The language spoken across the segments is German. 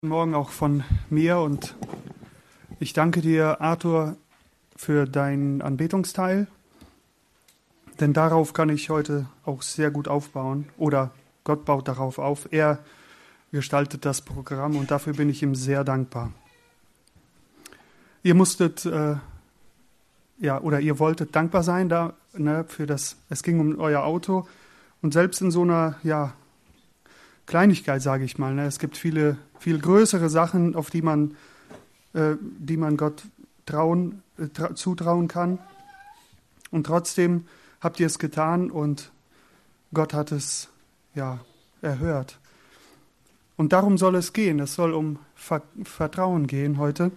Guten Morgen auch von mir und ich danke dir, Arthur, für deinen Anbetungsteil, denn darauf kann ich heute auch sehr gut aufbauen oder Gott baut darauf auf. Er gestaltet das Programm und dafür bin ich ihm sehr dankbar. Ihr musstet oder ihr wolltet dankbar sein da, für das. Es ging um euer Auto und selbst in so einer Kleinigkeit, sage ich mal. Es gibt viel größere Sachen, auf die man Gott zutrauen kann. Und trotzdem habt ihr es getan und Gott hat es erhört. Und darum soll es gehen. Es soll um Vertrauen gehen heute.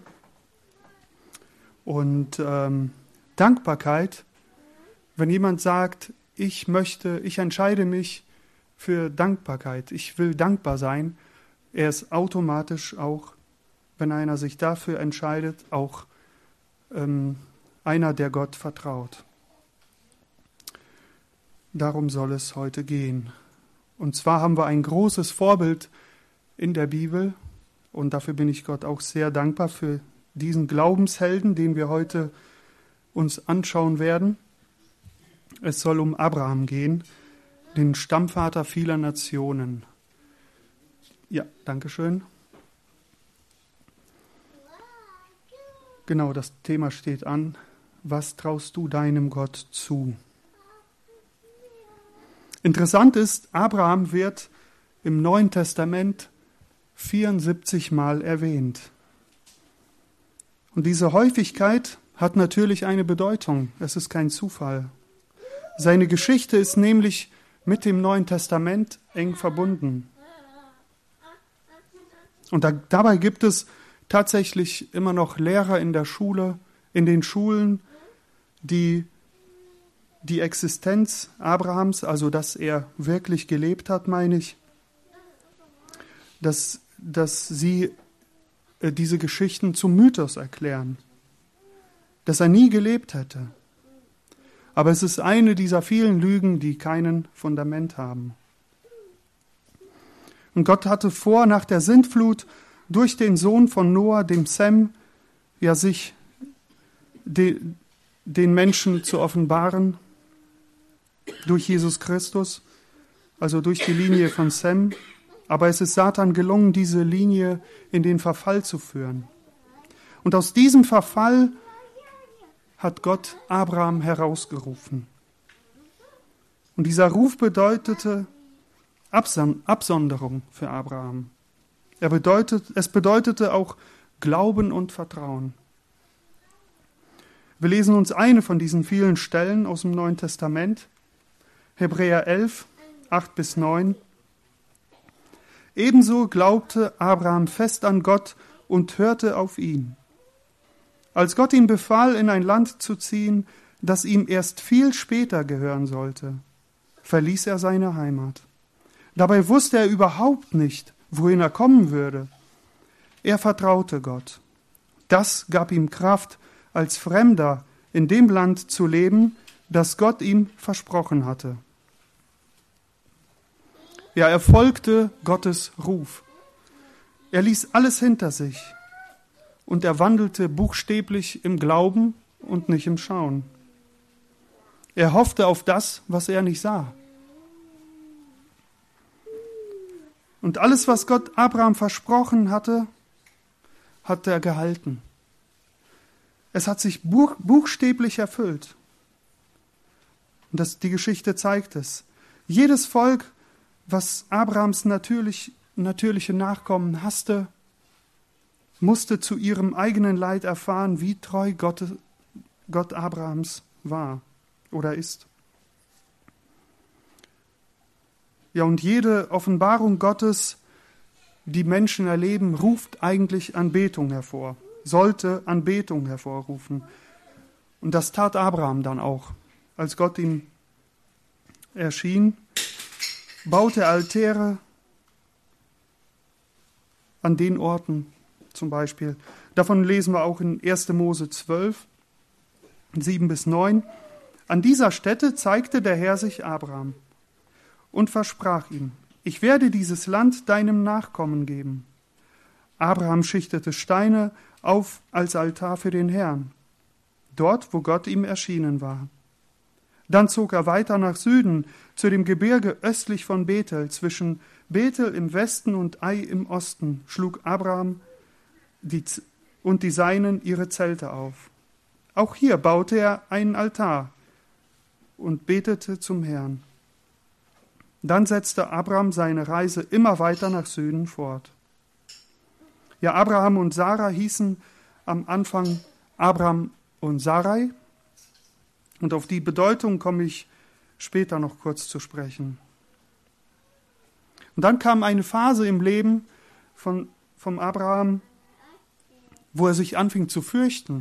Und Dankbarkeit, wenn jemand sagt, ich entscheide mich für Dankbarkeit, ich will dankbar sein, er ist automatisch auch, wenn einer sich dafür entscheidet, auch einer, der Gott vertraut. Darum soll es heute gehen. Und zwar haben wir ein großes Vorbild in der Bibel und dafür bin ich Gott auch sehr dankbar für diesen Glaubenshelden, den wir heute uns anschauen werden. Es soll um Abraham gehen, den Stammvater vieler Nationen. Ja, danke schön. Genau, das Thema steht an. Was traust du deinem Gott zu? Interessant ist, Abraham wird im Neuen Testament 74 Mal erwähnt. Und diese Häufigkeit hat natürlich eine Bedeutung. Es ist kein Zufall. Seine Geschichte ist nämlich mit dem Neuen Testament eng verbunden. Und dabei gibt es tatsächlich immer noch Lehrer in den Schulen, die die Existenz Abrahams, also dass er wirklich gelebt hat, meine ich, dass sie diese Geschichten zum Mythos erklären, dass er nie gelebt hätte. Aber es ist eine dieser vielen Lügen, die kein Fundament haben. Und Gott hatte vor, nach der Sintflut durch den Sohn von Noah, dem Sem, sich den Menschen zu offenbaren, durch Jesus Christus, also durch die Linie von Sem. Aber es ist Satan gelungen, diese Linie in den Verfall zu führen. Und aus diesem Verfall hat Gott Abraham herausgerufen. Und dieser Ruf bedeutete Absonderung für Abraham. Es bedeutete auch Glauben und Vertrauen. Wir lesen uns eine von diesen vielen Stellen aus dem Neuen Testament, Hebräer 11, 8-9. Ebenso glaubte Abraham fest an Gott und hörte auf ihn. Als Gott ihm befahl, in ein Land zu ziehen, das ihm erst viel später gehören sollte, verließ er seine Heimat. Dabei wusste er überhaupt nicht, wohin er kommen würde. Er vertraute Gott. Das gab ihm Kraft, als Fremder in dem Land zu leben, das Gott ihm versprochen hatte. Ja, er folgte Gottes Ruf. Er ließ alles hinter sich. Und er wandelte buchstäblich im Glauben und nicht im Schauen. Er hoffte auf das, was er nicht sah. Und alles, was Gott Abraham versprochen hatte, hat er gehalten. Es hat sich buchstäblich erfüllt. Und die Geschichte zeigt es. Jedes Volk, was Abrahams natürliche Nachkommen hasste, musste zu ihrem eigenen Leid erfahren, wie treu Gott Abrahams war oder ist. Ja, und jede Offenbarung Gottes, die Menschen erleben, ruft eigentlich Anbetung hervor, sollte Anbetung hervorrufen. Und das tat Abraham dann auch. Als Gott ihm erschien, baute er Altäre an den Orten, zum Beispiel. Davon lesen wir auch in 1. Mose 12, 7-9. An dieser Stätte zeigte der Herr sich Abraham und versprach ihm, ich werde dieses Land deinem Nachkommen geben. Abraham schichtete Steine auf als Altar für den Herrn, dort, wo Gott ihm erschienen war. Dann zog er weiter nach Süden, zu dem Gebirge östlich von Bethel. Zwischen Bethel im Westen und Ai im Osten schlug Abraham und die Seinen ihre Zelte auf. Auch hier baute er einen Altar und betete zum Herrn. Dann setzte Abraham seine Reise immer weiter nach Süden fort. Ja, Abraham und Sarah hießen am Anfang Abram und Sarai. Und auf die Bedeutung komme ich später noch kurz zu sprechen. Und dann kam eine Phase im Leben von Abraham, wo er sich anfing zu fürchten.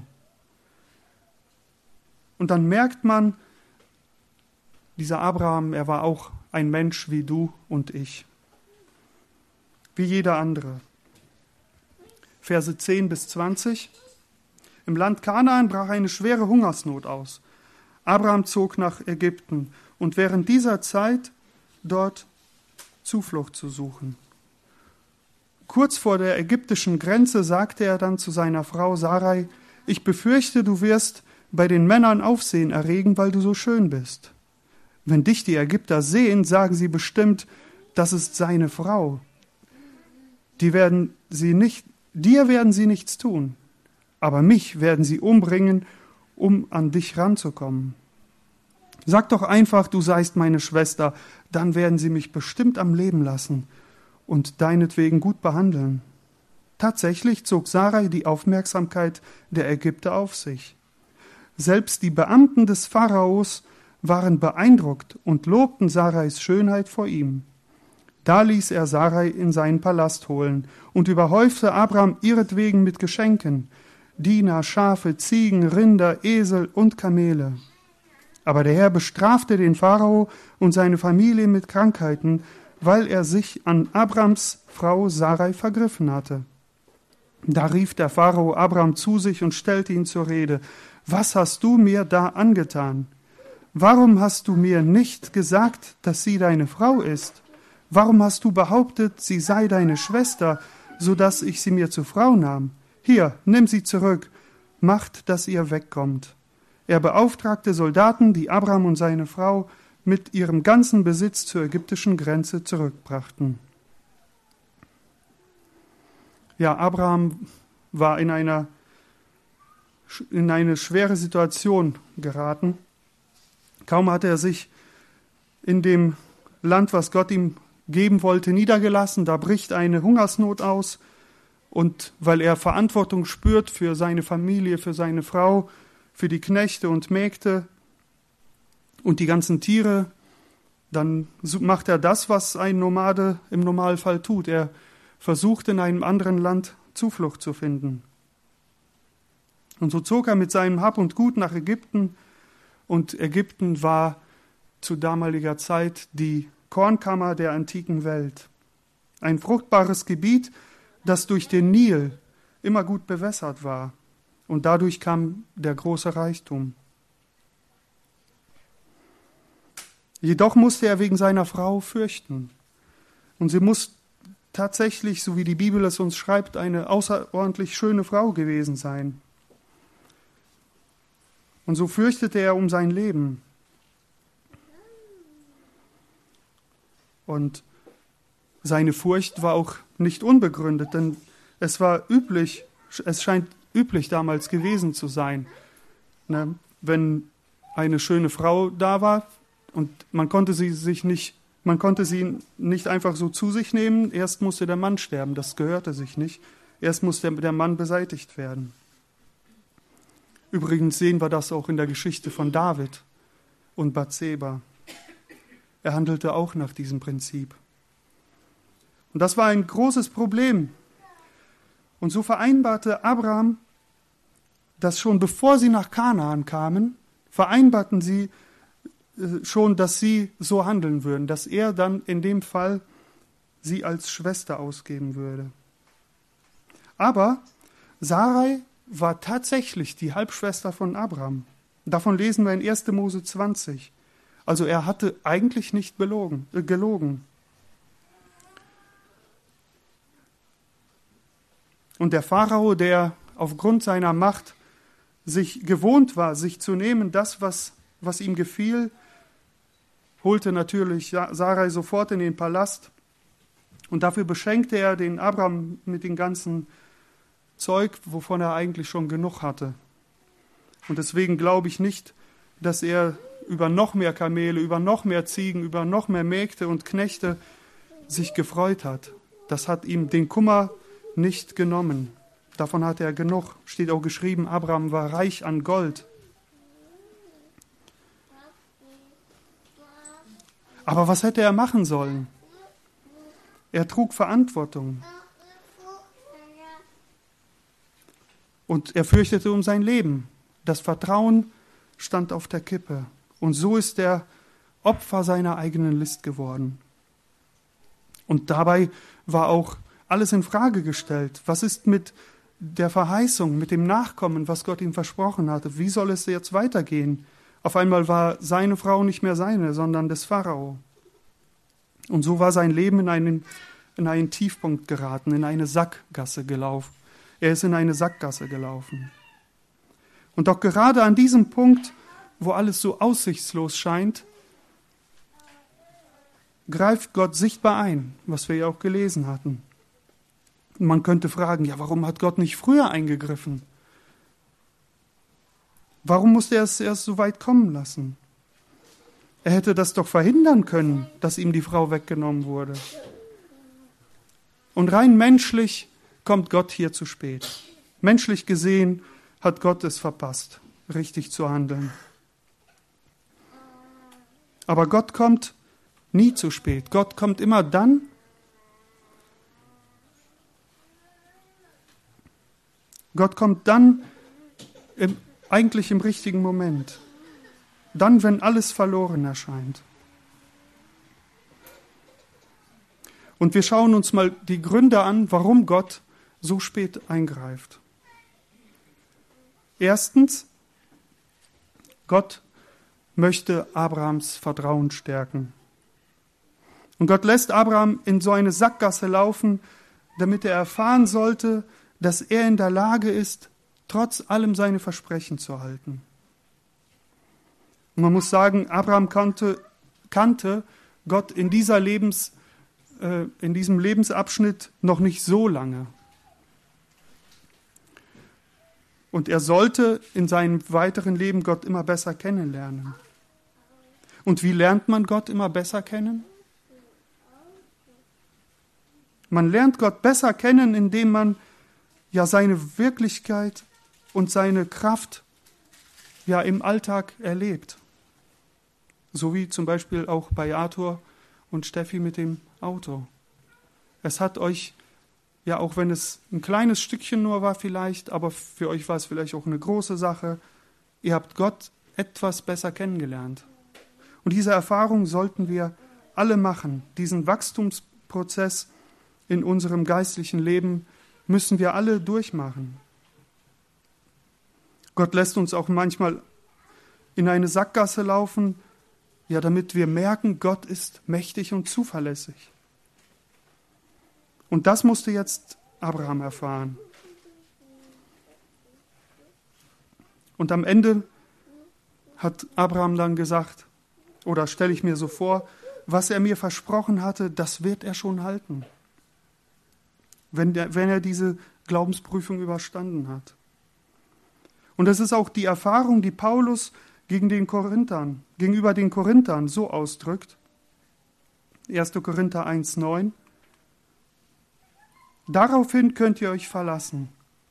Und dann merkt man, dieser Abraham, er war auch ein Mensch wie du und ich. Wie jeder andere. Verse 10 bis 20. Im Land Kanaan brach eine schwere Hungersnot aus. Abraham zog nach Ägypten und während dieser Zeit dort Zuflucht zu suchen. Kurz vor der ägyptischen Grenze sagte er dann zu seiner Frau Sarai: Ich befürchte, du wirst bei den Männern Aufsehen erregen, weil du so schön bist. Wenn dich die Ägypter sehen, sagen sie bestimmt, das ist seine Frau. Dir werden sie nichts tun, aber mich werden sie umbringen, um an dich ranzukommen. Sag doch einfach, du seist meine Schwester, dann werden sie mich bestimmt am Leben lassen und deinetwegen gut behandeln. Tatsächlich zog Sarai die Aufmerksamkeit der Ägypter auf sich. Selbst die Beamten des Pharaos waren beeindruckt und lobten Sarais Schönheit vor ihm. Da ließ er Sarai in seinen Palast holen und überhäufte Abraham ihretwegen mit Geschenken: Diener, Schafe, Ziegen, Rinder, Esel und Kamele. Aber der Herr bestrafte den Pharao und seine Familie mit Krankheiten, weil er sich an Abrams Frau Sarai vergriffen hatte. Da rief der Pharao Abram zu sich und stellte ihn zur Rede: Was hast du mir da angetan? Warum hast du mir nicht gesagt, dass sie deine Frau ist? Warum hast du behauptet, sie sei deine Schwester, so dass ich sie mir zur Frau nahm? Hier, nimm sie zurück, macht, dass ihr wegkommt. Er beauftragte Soldaten, die Abram und seine Frau mit ihrem ganzen Besitz zur ägyptischen Grenze zurückbrachten. Ja, Abraham war in eine schwere Situation geraten. Kaum hatte er sich in dem Land, was Gott ihm geben wollte, niedergelassen, da bricht eine Hungersnot aus. Und weil er Verantwortung spürt für seine Familie, für seine Frau, für die Knechte und Mägde und die ganzen Tiere, dann macht er das, was ein Nomade im Normalfall tut. Er versucht, in einem anderen Land Zuflucht zu finden. Und so zog er mit seinem Hab und Gut nach Ägypten. Und Ägypten war zu damaliger Zeit die Kornkammer der antiken Welt. Ein fruchtbares Gebiet, das durch den Nil immer gut bewässert war. Und dadurch kam der große Reichtum. Jedoch musste er wegen seiner Frau fürchten. Und sie muss tatsächlich, so wie die Bibel es uns schreibt, eine außerordentlich schöne Frau gewesen sein. Und so fürchtete er um sein Leben. Und seine Furcht war auch nicht unbegründet, denn es scheint üblich damals gewesen zu sein, ne, wenn eine schöne Frau da war und man konnte sie nicht einfach so zu sich nehmen. Erst musste der Mann sterben, das gehörte sich nicht. Erst musste der Mann beseitigt werden. Übrigens sehen wir das auch in der Geschichte von David und Bathseba. Er handelte auch nach diesem Prinzip. Und das war ein großes Problem. Und so vereinbarte Abraham, dass schon bevor sie nach Kanaan kamen, vereinbarten sie schon, dass sie so handeln würden, dass er dann in dem Fall sie als Schwester ausgeben würde. Aber Sarai war tatsächlich die Halbschwester von Abraham. Davon lesen wir in 1. Mose 20. Also er hatte eigentlich nicht gelogen. Und der Pharao, der aufgrund seiner Macht sich gewohnt war, sich zu nehmen, das, was ihm gefiel, holte natürlich Sarai sofort in den Palast. Und dafür beschenkte er den Abraham mit dem ganzen Zeug, wovon er eigentlich schon genug hatte. Und deswegen glaube ich nicht, dass er über noch mehr Kamele, über noch mehr Ziegen, über noch mehr Mägde und Knechte sich gefreut hat. Das hat ihm den Kummer nicht genommen. Davon hatte er genug. Steht auch geschrieben, Abraham war reich an Gold. Aber was hätte er machen sollen? Er trug Verantwortung. Und er fürchtete um sein Leben. Das Vertrauen stand auf der Kippe. Und so ist er Opfer seiner eigenen List geworden. Und dabei war auch alles in Frage gestellt. Was ist mit der Verheißung, mit dem Nachkommen, was Gott ihm versprochen hatte? Wie soll es jetzt weitergehen? Auf einmal war seine Frau nicht mehr seine, sondern des Pharao. Und so war sein Leben in einen Tiefpunkt geraten, in eine Sackgasse gelaufen. Er ist in eine Sackgasse gelaufen. Und doch gerade an diesem Punkt, wo alles so aussichtslos scheint, greift Gott sichtbar ein, was wir ja auch gelesen hatten. Und man könnte fragen, ja, warum hat Gott nicht früher eingegriffen? Warum musste er es erst so weit kommen lassen? Er hätte das doch verhindern können, dass ihm die Frau weggenommen wurde. Und rein menschlich kommt Gott hier zu spät. Menschlich gesehen hat Gott es verpasst, richtig zu handeln. Aber Gott kommt nie zu spät. Gott kommt immer dann, eigentlich im richtigen Moment. Dann, wenn alles verloren erscheint. Und wir schauen uns mal die Gründe an, warum Gott so spät eingreift. Erstens, Gott möchte Abrahams Vertrauen stärken. Und Gott lässt Abraham in so eine Sackgasse laufen, damit er erfahren sollte, dass er in der Lage ist, trotz allem seine Versprechen zu halten. Und man muss sagen, Abraham kannte Gott in diesem Lebensabschnitt noch nicht so lange. Und er sollte in seinem weiteren Leben Gott immer besser kennenlernen. Und wie lernt man Gott immer besser kennen? Man lernt Gott besser kennen, indem man ja seine Wirklichkeit und seine Kraft ja im Alltag erlebt. So wie zum Beispiel auch bei Arthur und Steffi mit dem Auto. Es hat euch, ja auch wenn es ein kleines Stückchen nur war vielleicht, aber für euch war es vielleicht auch eine große Sache, ihr habt Gott etwas besser kennengelernt. Und diese Erfahrung sollten wir alle machen. Diesen Wachstumsprozess in unserem geistlichen Leben müssen wir alle durchmachen. Gott lässt uns auch manchmal in eine Sackgasse laufen, ja, damit wir merken, Gott ist mächtig und zuverlässig. Und das musste jetzt Abraham erfahren. Und am Ende hat Abraham dann gesagt, oder stelle ich mir so vor, was er mir versprochen hatte, das wird er schon halten, wenn er diese Glaubensprüfung überstanden hat. Und das ist auch die Erfahrung, die Paulus gegenüber den Korinthern so ausdrückt. 1. Korinther 1,9. Daraufhin könnt ihr euch verlassen.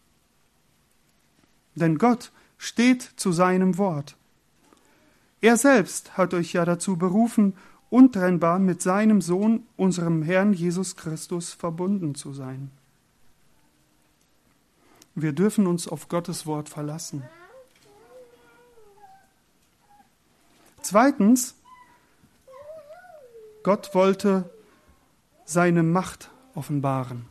Denn Gott steht zu seinem Wort. Er selbst hat euch ja dazu berufen, untrennbar mit seinem Sohn, unserem Herrn Jesus Christus, verbunden zu sein. Wir dürfen uns auf Gottes Wort verlassen. Zweitens, Gott wollte seine Macht offenbaren.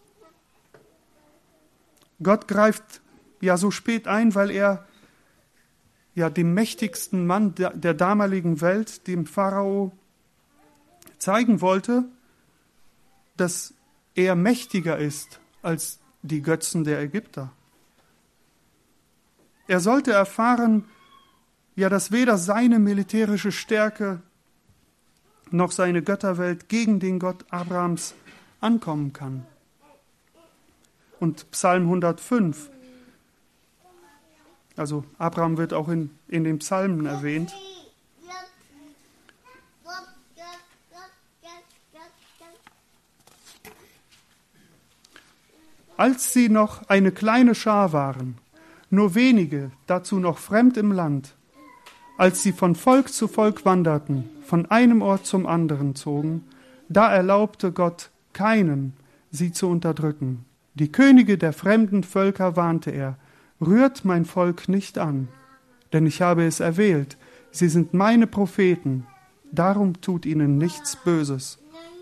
Gott greift ja so spät ein, weil er ja dem mächtigsten Mann der damaligen Welt, dem Pharao, zeigen wollte, dass er mächtiger ist als die Götzen der Ägypter. Er sollte erfahren, ja, dass weder seine militärische Stärke noch seine Götterwelt gegen den Gott Abrahams ankommen kann. Und Psalm 105, also Abraham wird auch in den Psalmen erwähnt. Als sie noch eine kleine Schar waren, nur wenige, dazu noch fremd im Land, als sie von Volk zu Volk wanderten, von einem Ort zum anderen zogen, da erlaubte Gott keinen, sie zu unterdrücken. Die Könige der fremden Völker warnte er, rührt mein Volk nicht an, denn ich habe es erwählt, sie sind meine Propheten, darum tut ihnen nichts Böses.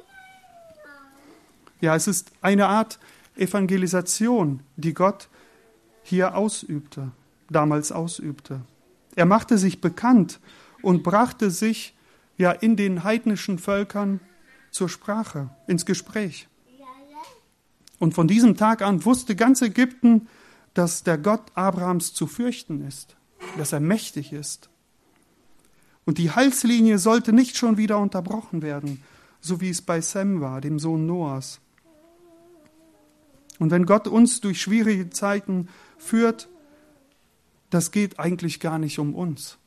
Ja, es ist eine Art Evangelisation, die Gott hier damals ausübte. Er machte sich bekannt und brachte sich ja in den heidnischen Völkern zur Sprache, ins Gespräch. Und von diesem Tag an wusste ganz Ägypten, dass der Gott Abrahams zu fürchten ist, dass er mächtig ist. Und die Heilslinie sollte nicht schon wieder unterbrochen werden, so wie es bei Sem war, dem Sohn Noahs. Und wenn Gott uns durch schwierige Zeiten führt, das geht eigentlich gar nicht um uns,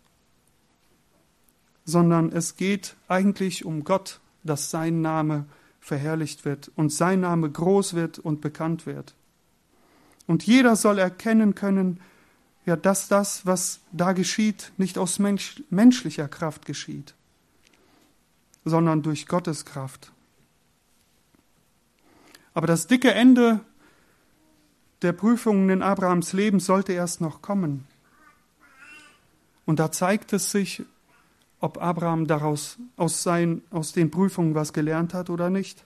sondern es geht eigentlich um Gott, dass sein Name verherrlicht wird und sein Name groß wird und bekannt wird. Und jeder soll erkennen können, ja, dass das, was da geschieht, nicht aus menschlicher Kraft geschieht, sondern durch Gottes Kraft. Aber das dicke Ende der Prüfungen in Abrahams Leben sollte erst noch kommen. Und da zeigt es sich, ob Abraham daraus aus den Prüfungen was gelernt hat oder nicht.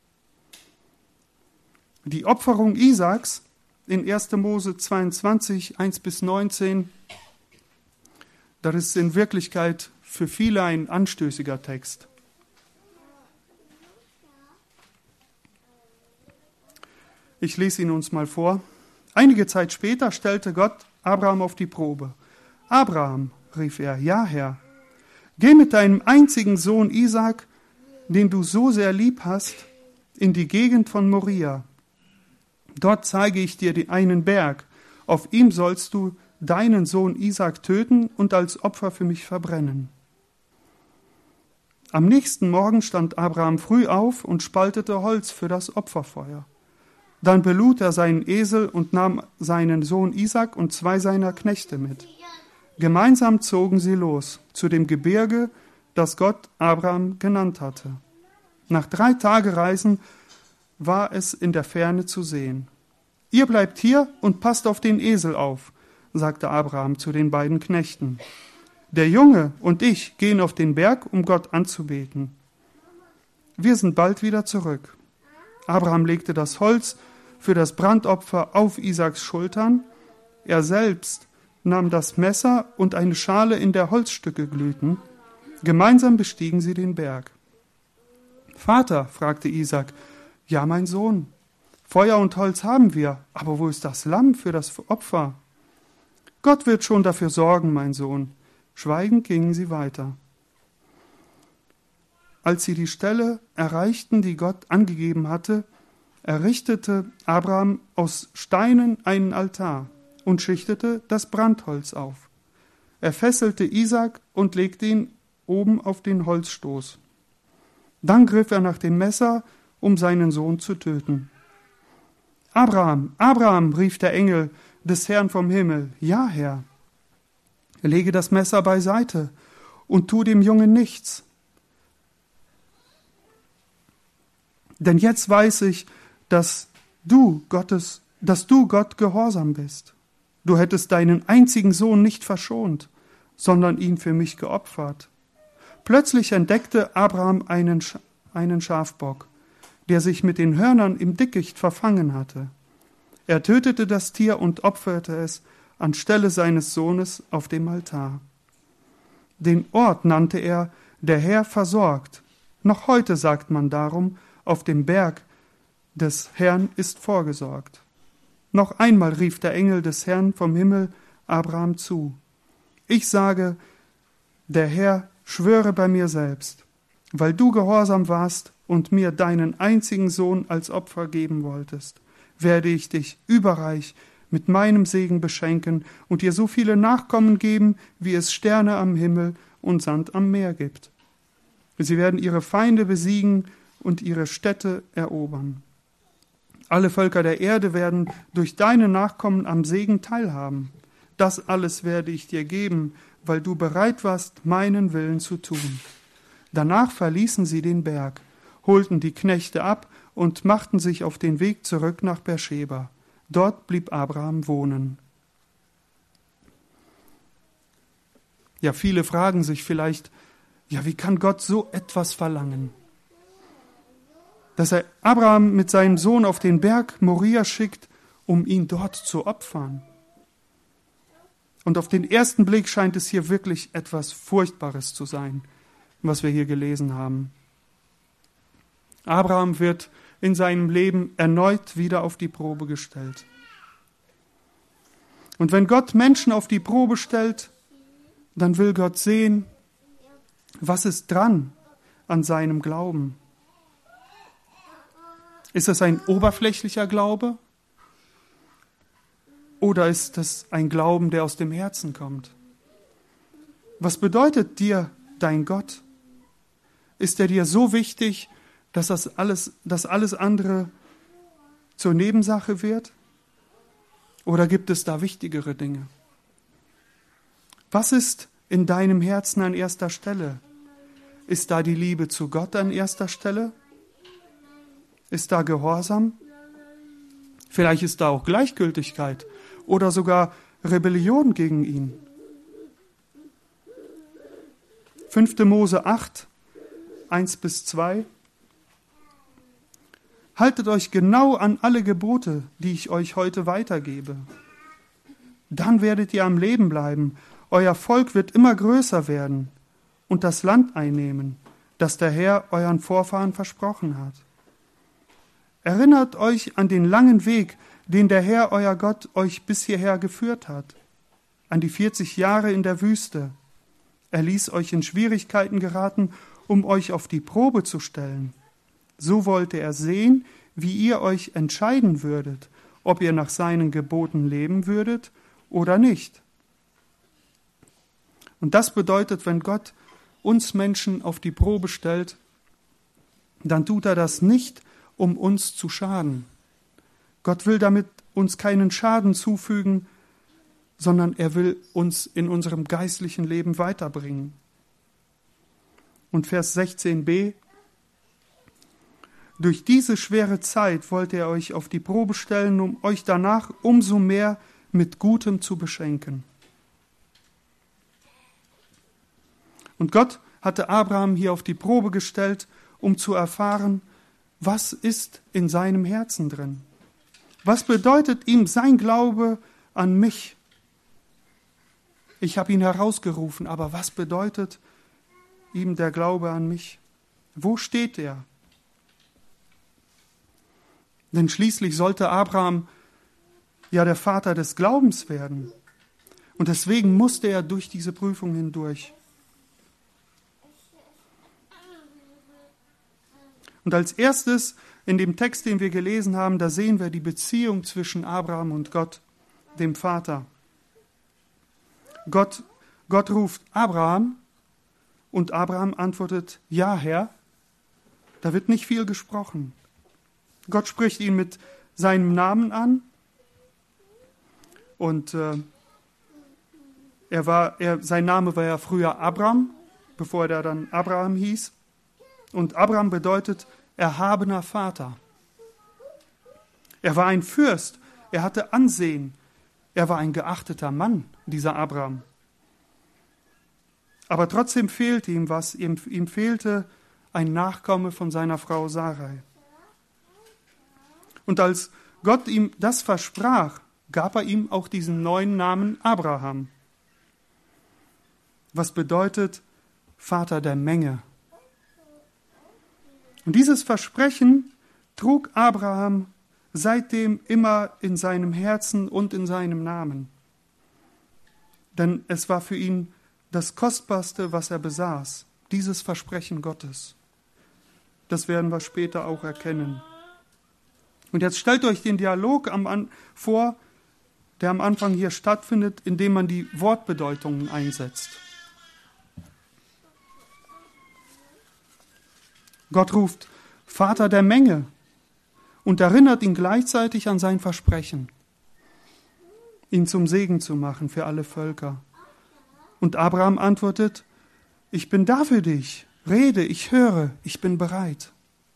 Die Opferung Isaaks in 1. Mose 22, 1-19, das ist in Wirklichkeit für viele ein anstößiger Text. Ich lese ihn uns mal vor. Einige Zeit später stellte Gott Abraham auf die Probe. Abraham, rief er, ja Herr, geh mit deinem einzigen Sohn Isaak, den du so sehr lieb hast, in die Gegend von Moria. Dort zeige ich dir einen Berg, auf ihm sollst du deinen Sohn Isaak töten und als Opfer für mich verbrennen. Am nächsten Morgen stand Abraham früh auf und spaltete Holz für das Opferfeuer. Dann belud er seinen Esel und nahm seinen Sohn Isaak und 2 seiner Knechte mit. Gemeinsam zogen sie los zu dem Gebirge, das Gott Abraham genannt hatte. Nach 3 Tagereisen war es in der Ferne zu sehen. Ihr bleibt hier und passt auf den Esel auf, sagte Abraham zu den beiden Knechten. Der Junge und ich gehen auf den Berg, um Gott anzubeten. Wir sind bald wieder zurück. Abraham legte das Holz für das Brandopfer auf Isaaks Schultern. Er selbst nahm das Messer und eine Schale, in der Holzstücke glühten. Gemeinsam bestiegen sie den Berg. Vater, fragte Isaak, ja, mein Sohn, Feuer und Holz haben wir, aber wo ist das Lamm für das Opfer? Gott wird schon dafür sorgen, mein Sohn. Schweigend gingen sie weiter. Als sie die Stelle erreichten, die Gott angegeben hatte, errichtete Abraham aus Steinen einen Altar und schichtete das Brandholz auf. Er fesselte Isaak und legte ihn oben auf den Holzstoß. Dann griff er nach dem Messer, um seinen Sohn zu töten. Abraham, Abraham, rief der Engel des Herrn vom Himmel. Ja, Herr. Lege das Messer beiseite und tu dem Jungen nichts. Denn jetzt weiß ich, dass du Gott gehorsam bist. Du hättest deinen einzigen Sohn nicht verschont, sondern ihn für mich geopfert. Plötzlich entdeckte Abraham einen Schafbock, der sich mit den Hörnern im Dickicht verfangen hatte. Er tötete das Tier und opferte es anstelle seines Sohnes auf dem Altar. Den Ort nannte er Der Herr versorgt. Noch heute sagt man darum, auf dem Berg des Herrn ist vorgesorgt. Noch einmal rief der Engel des Herrn vom Himmel Abraham zu. Ich sage, der Herr schwöre bei mir selbst, weil du gehorsam warst und mir deinen einzigen Sohn als Opfer geben wolltest, werde ich dich überreich mit meinem Segen beschenken und dir so viele Nachkommen geben, wie es Sterne am Himmel und Sand am Meer gibt. Sie werden ihre Feinde besiegen und ihre Städte erobern. Alle Völker der Erde werden durch deine Nachkommen am Segen teilhaben. Das alles werde ich dir geben, weil du bereit warst, meinen Willen zu tun. Danach verließen sie den Berg, holten die Knechte ab und machten sich auf den Weg zurück nach Beersheba. Dort blieb Abraham wohnen. Ja, viele fragen sich vielleicht, ja, wie kann Gott so etwas verlangen? Dass er Abraham mit seinem Sohn auf den Berg Moria schickt, um ihn dort zu opfern. Und auf den ersten Blick scheint es hier wirklich etwas Furchtbares zu sein, was wir hier gelesen haben. Abraham wird in seinem Leben erneut wieder auf die Probe gestellt. Und wenn Gott Menschen auf die Probe stellt, dann will Gott sehen, was ist dran an seinem Glauben. Ist es ein oberflächlicher Glaube? Oder ist es ein Glauben, der aus dem Herzen kommt? Was bedeutet dir dein Gott? Ist er dir so wichtig, dass alles andere zur Nebensache wird? Oder gibt es da wichtigere Dinge? Was ist in deinem Herzen an erster Stelle? Ist da die Liebe zu Gott an erster Stelle? Ist da Gehorsam? Vielleicht ist da auch Gleichgültigkeit oder sogar Rebellion gegen ihn. 5. Mose 8, 1-2. Haltet euch genau an alle Gebote, die ich euch heute weitergebe. Dann werdet ihr am Leben bleiben. Euer Volk wird immer größer werden und das Land einnehmen, das der Herr euren Vorfahren versprochen hat. Erinnert euch an den langen Weg, den der Herr, euer Gott, euch bis hierher geführt hat, an die 40 Jahre in der Wüste. Er ließ euch in Schwierigkeiten geraten, um euch auf die Probe zu stellen. So wollte er sehen, wie ihr euch entscheiden würdet, ob ihr nach seinen Geboten leben würdet oder nicht. Und das bedeutet, wenn Gott uns Menschen auf die Probe stellt, dann tut er das nicht, um uns zu schaden. Gott will damit uns keinen Schaden zufügen, sondern er will uns in unserem geistlichen Leben weiterbringen. Und Vers 16b: Durch diese schwere Zeit wollte er euch auf die Probe stellen, um euch danach umso mehr mit Gutem zu beschenken. Und Gott hatte Abraham hier auf die Probe gestellt, um zu erfahren, was ist in seinem Herzen drin? Was bedeutet ihm sein Glaube an mich? Ich habe ihn herausgerufen, aber was bedeutet ihm der Glaube an mich? Wo steht er? Denn schließlich sollte Abraham ja der Vater des Glaubens werden. Und deswegen musste er durch diese Prüfung hindurch. Und als erstes in dem Text, den wir gelesen haben, da sehen wir die Beziehung zwischen Abraham und Gott, dem Vater. Gott ruft Abraham und Abraham antwortet, ja, Herr. Da wird nicht viel gesprochen. Gott spricht ihn mit seinem Namen an und sein Name war ja früher Abram, bevor er dann Abraham hieß. Und Abraham bedeutet erhabener Vater. Er war ein Fürst, er hatte Ansehen, er war ein geachteter Mann, dieser Abraham. Aber trotzdem fehlte ihm was, ihm fehlte ein Nachkomme von seiner Frau Sarai. Und als Gott ihm das versprach, gab er ihm auch diesen neuen Namen Abraham. Was bedeutet Vater der Menge. Und dieses Versprechen trug Abraham seitdem immer in seinem Herzen und in seinem Namen. Denn es war für ihn das Kostbarste, was er besaß, dieses Versprechen Gottes. Das werden wir später auch erkennen. Und jetzt stellt euch den Dialog vor, der am Anfang hier stattfindet, indem man die Wortbedeutungen einsetzt. Gott ruft Vater der Menge und erinnert ihn gleichzeitig an sein Versprechen, ihn zum Segen zu machen für alle Völker. Und Abraham antwortet, ich bin da für dich, rede, ich höre, ich bin bereit.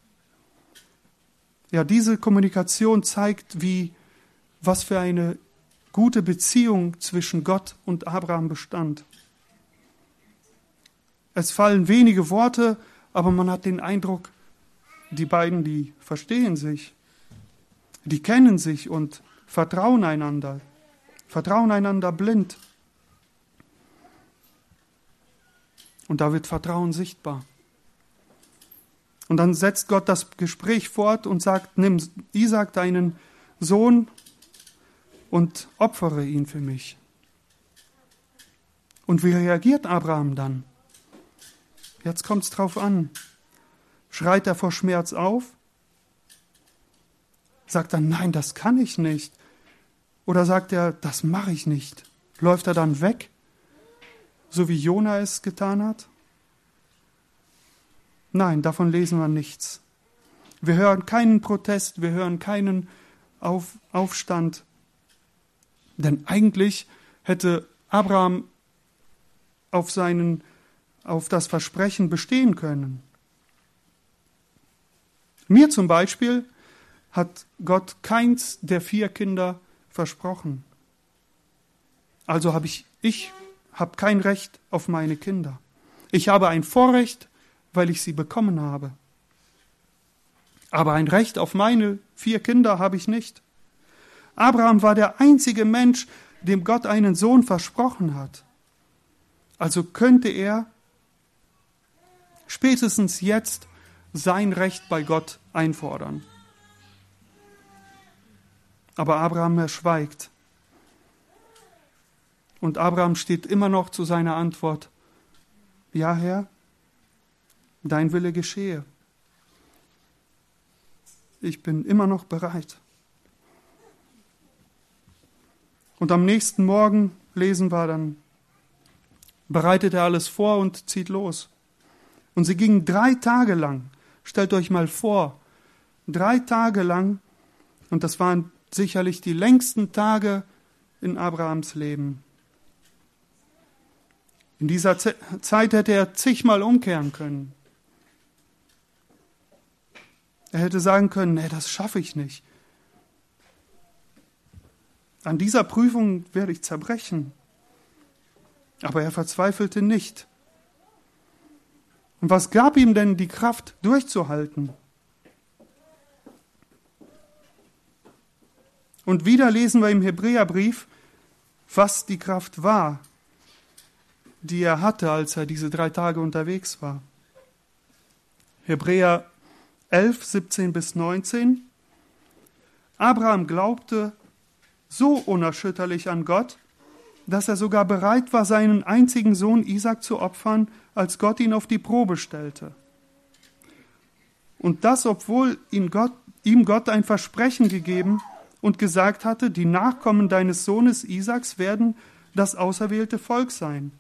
Ja, diese Kommunikation zeigt, was für eine gute Beziehung zwischen Gott und Abraham bestand. Es fallen wenige Worte, aber man hat den Eindruck, die beiden, die verstehen sich, die kennen sich und vertrauen einander blind. Und da wird Vertrauen sichtbar. Und dann setzt Gott das Gespräch fort und sagt, nimm Isaak, deinen Sohn, und opfere ihn für mich. Und wie reagiert Abraham dann? Jetzt kommt es drauf an. Schreit er vor Schmerz auf? Sagt er, nein, das kann ich nicht? Oder sagt er, das mache ich nicht? Läuft er dann weg, so wie Jona es getan hat? Nein, davon lesen wir nichts. Wir hören keinen Protest, wir hören keinen Aufstand. Denn eigentlich hätte Abraham auf das Versprechen bestehen können. Mir zum Beispiel hat Gott keins der 4 Kinder versprochen. Also habe ich kein Recht auf meine Kinder. Ich habe ein Vorrecht, weil ich sie bekommen habe. Aber ein Recht auf meine 4 Kinder habe ich nicht. Abraham war der einzige Mensch, dem Gott einen Sohn versprochen hat. Also könnte er spätestens jetzt sein Recht bei Gott einfordern. Aber Abraham schweigt. Und Abraham steht immer noch zu seiner Antwort, ja Herr, dein Wille geschehe. Ich bin immer noch bereit. Und am nächsten Morgen lesen wir dann, bereitet er alles vor und zieht los. Und sie gingen 3 Tage lang, stellt euch mal vor, 3 Tage lang, und das waren sicherlich die längsten Tage in Abrahams Leben. In dieser Zeit hätte er zigmal umkehren können. Er hätte sagen können, nee, das schaffe ich nicht. An dieser Prüfung werde ich zerbrechen. Aber er verzweifelte nicht. Und was gab ihm denn die Kraft, durchzuhalten? Und wieder lesen wir im Hebräerbrief, was die Kraft war, die er hatte, als er diese 3 Tage unterwegs war. Hebräer 11, 17 bis 19. Abraham glaubte so unerschütterlich an Gott, dass er sogar bereit war, seinen einzigen Sohn Isaak zu opfern, als Gott ihn auf die Probe stellte. Und das, obwohl ihm Gott ein Versprechen gegeben und gesagt hatte, die Nachkommen deines Sohnes Isaaks werden das auserwählte Volk sein.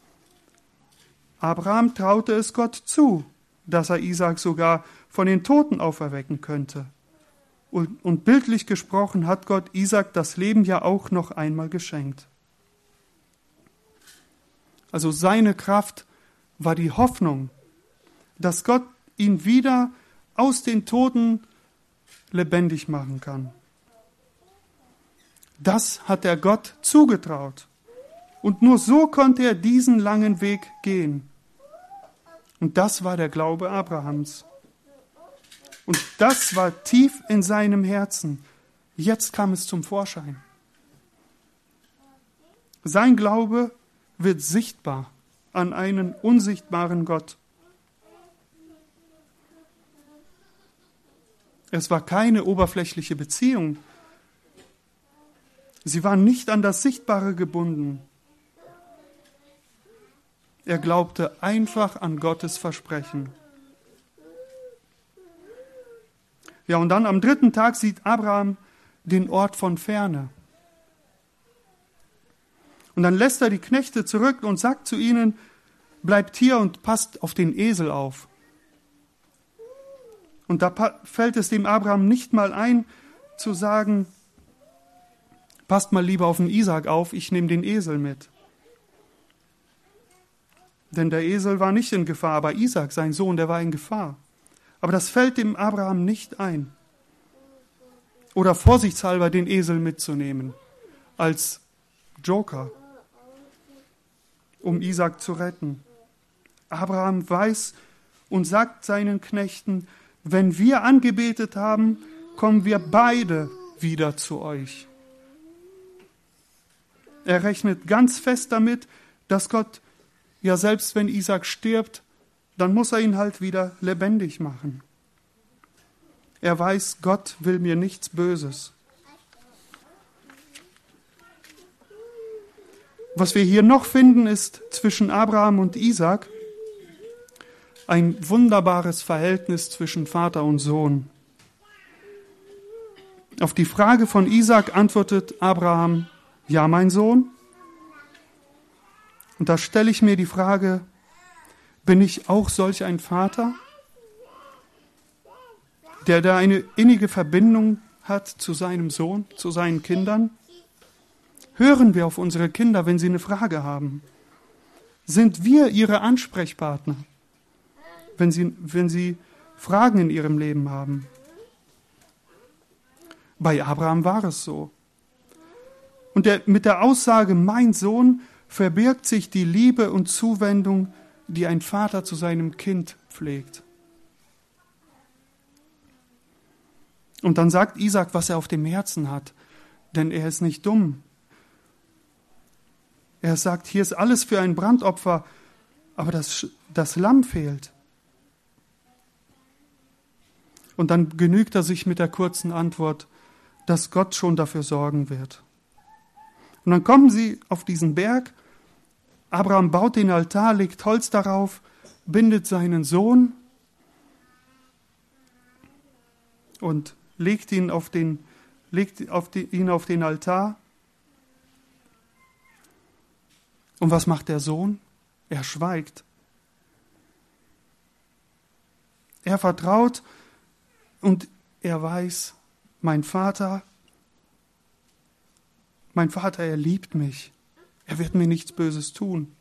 Abraham traute es Gott zu, dass er Isaak sogar von den Toten auferwecken könnte. Und bildlich gesprochen hat Gott Isaak das Leben ja auch noch einmal geschenkt. Also seine Kraft war die Hoffnung, dass Gott ihn wieder aus den Toten lebendig machen kann. Das hat er Gott zugetraut. Und nur so konnte er diesen langen Weg gehen. Und das war der Glaube Abrahams. Und das war tief in seinem Herzen. Jetzt kam es zum Vorschein. Sein Glaube wird sichtbar an einen unsichtbaren Gott. Es war keine oberflächliche Beziehung. Sie waren nicht an das Sichtbare gebunden. Er glaubte einfach an Gottes Versprechen. Ja, und dann am 3. Tag sieht Abraham den Ort von ferne. Und dann lässt er die Knechte zurück und sagt zu ihnen, bleibt hier und passt auf den Esel auf. Und da fällt es dem Abraham nicht mal ein, zu sagen, passt mal lieber auf den Isaak auf, ich nehme den Esel mit. Denn der Esel war nicht in Gefahr, aber Isaak, sein Sohn, der war in Gefahr. Aber das fällt dem Abraham nicht ein. Oder vorsichtshalber den Esel mitzunehmen, als Joker, um Isaak zu retten. Abraham weiß und sagt seinen Knechten, wenn wir angebetet haben, kommen wir beide wieder zu euch. Er rechnet ganz fest damit, dass Gott, ja selbst wenn Isaak stirbt, dann muss er ihn halt wieder lebendig machen. Er weiß, Gott will mir nichts Böses. Was wir hier noch finden, ist zwischen Abraham und Isaak ein wunderbares Verhältnis zwischen Vater und Sohn. Auf die Frage von Isaak antwortet Abraham, ja, mein Sohn. Und da stelle ich mir die Frage, bin ich auch solch ein Vater, der da eine innige Verbindung hat zu seinem Sohn, zu seinen Kindern? Hören wir auf unsere Kinder, wenn sie eine Frage haben? Sind wir ihre Ansprechpartner, wenn sie Fragen in ihrem Leben haben? Bei Abraham war es so. Und mit der Aussage, mein Sohn, verbirgt sich die Liebe und Zuwendung, die ein Vater zu seinem Kind pflegt. Und dann sagt Isaak, was er auf dem Herzen hat, denn er ist nicht dumm. Er sagt, hier ist alles für ein Brandopfer, aber das Lamm fehlt. Und dann genügt er sich mit der kurzen Antwort, dass Gott schon dafür sorgen wird. Und dann kommen sie auf diesen Berg. Abraham baut den Altar, legt Holz darauf, bindet seinen Sohn und legt ihn auf den Altar. Und was macht der Sohn? Er schweigt. Er vertraut und er weiß, mein Vater, er liebt mich. Er wird mir nichts Böses tun.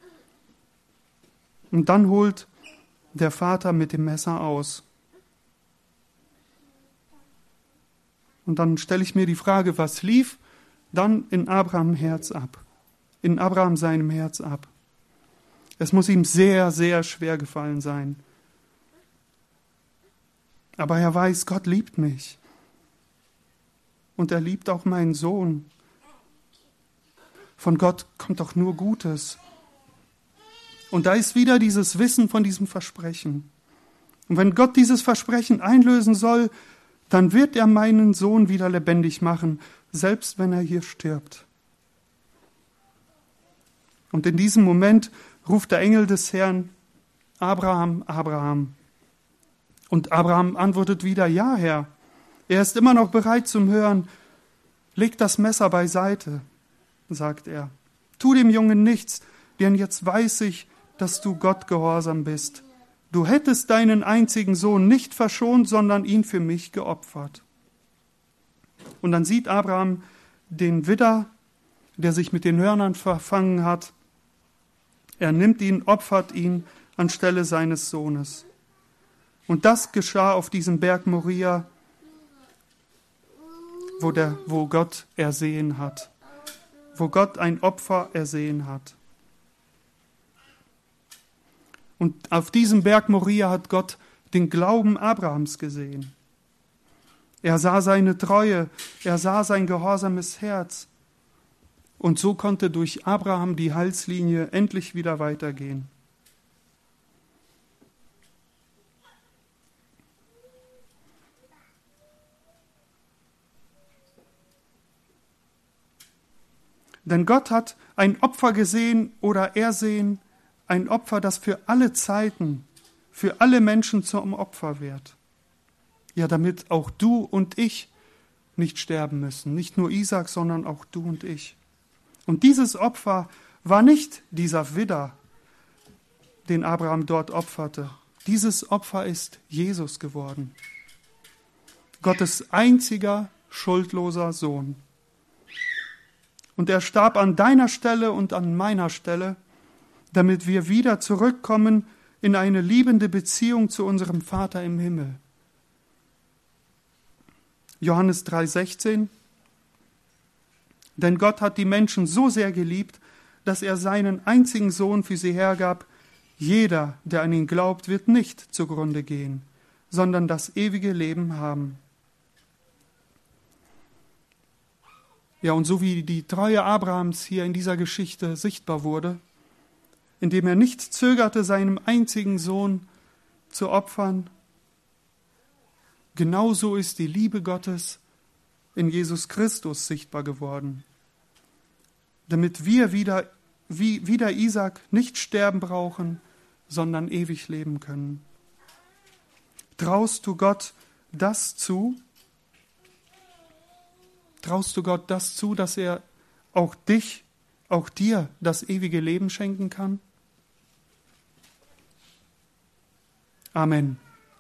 Und dann holt der Vater mit dem Messer aus. Und dann stelle ich mir die Frage, was lief dann in Abraham seinem Herz ab? Es muss ihm sehr, sehr schwer gefallen sein. Aber er weiß, Gott liebt mich. Und er liebt auch meinen Sohn. Von Gott kommt doch nur Gutes. Und da ist wieder dieses Wissen von diesem Versprechen. Und wenn Gott dieses Versprechen einlösen soll, dann wird er meinen Sohn wieder lebendig machen, selbst wenn er hier stirbt. Und in diesem Moment ruft der Engel des Herrn, Abraham, Abraham. Und Abraham antwortet wieder, ja, Herr. Er ist immer noch bereit zum Hören. Leg das Messer beiseite, sagt er. Tu dem Jungen nichts, denn jetzt weiß ich, dass du Gott gehorsam bist. Du hättest deinen einzigen Sohn nicht verschont, sondern ihn für mich geopfert. Und dann sieht Abraham den Widder, der sich mit den Hörnern verfangen hat. Er nimmt ihn, opfert ihn anstelle seines Sohnes. Und das geschah auf diesem Berg Moria, wo Gott ersehen hat. Wo Gott ein Opfer ersehen hat. Und auf diesem Berg Moria hat Gott den Glauben Abrahams gesehen. Er sah seine Treue, er sah sein gehorsames Herz. Und so konnte durch Abraham die Heilslinie endlich wieder weitergehen. Denn Gott hat ein Opfer gesehen oder ersehen, ein Opfer, das für alle Zeiten, für alle Menschen zum Opfer wird. Ja, damit auch du und ich nicht sterben müssen. Nicht nur Isaak, sondern auch du und ich. Und dieses Opfer war nicht dieser Widder, den Abraham dort opferte. Dieses Opfer ist Jesus geworden. Gottes einziger, schuldloser Sohn. Und er starb an deiner Stelle und an meiner Stelle, damit wir wieder zurückkommen in eine liebende Beziehung zu unserem Vater im Himmel. Johannes 3,16. Denn Gott hat die Menschen so sehr geliebt, dass er seinen einzigen Sohn für sie hergab. Jeder, der an ihn glaubt, wird nicht zugrunde gehen, sondern das ewige Leben haben. Ja, und so wie die Treue Abrahams hier in dieser Geschichte sichtbar wurde, indem er nicht zögerte, seinem einzigen Sohn zu opfern, genauso ist die Liebe Gottes in Jesus Christus sichtbar geworden, damit wir wieder, wie der Isaak, nicht sterben brauchen, sondern ewig leben können. Traust du Gott das zu? Traust du Gott das zu, dass er auch dir das ewige Leben schenken kann? Amen.